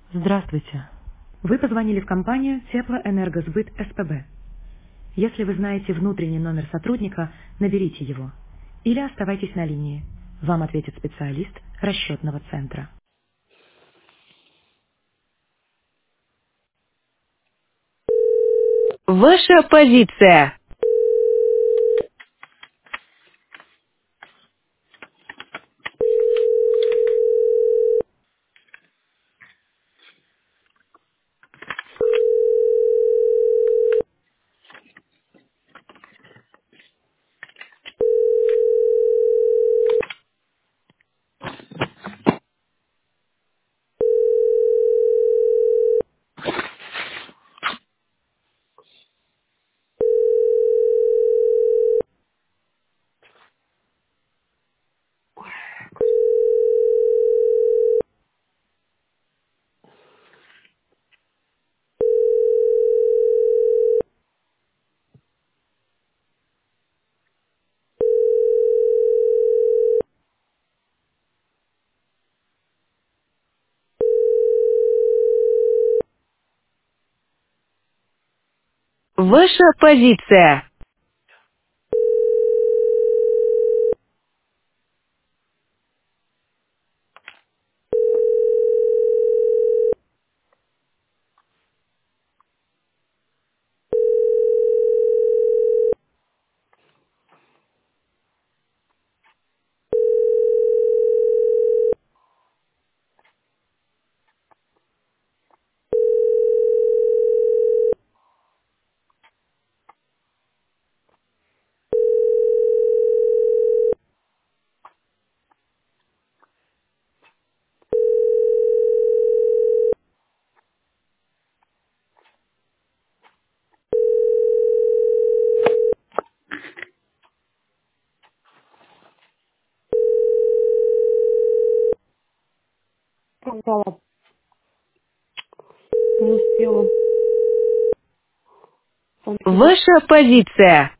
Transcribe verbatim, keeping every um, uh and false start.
Здравствуйте. Вы позвонили в компанию Теплоэнергосбыт СПБ. Если вы знаете внутренний номер сотрудника, наберите его. Или оставайтесь на линии. Вам ответит специалист расчетного центра. Ваша позиция. Ваша позиция. Сказала, не успела. Там сидит. Ваша позиция.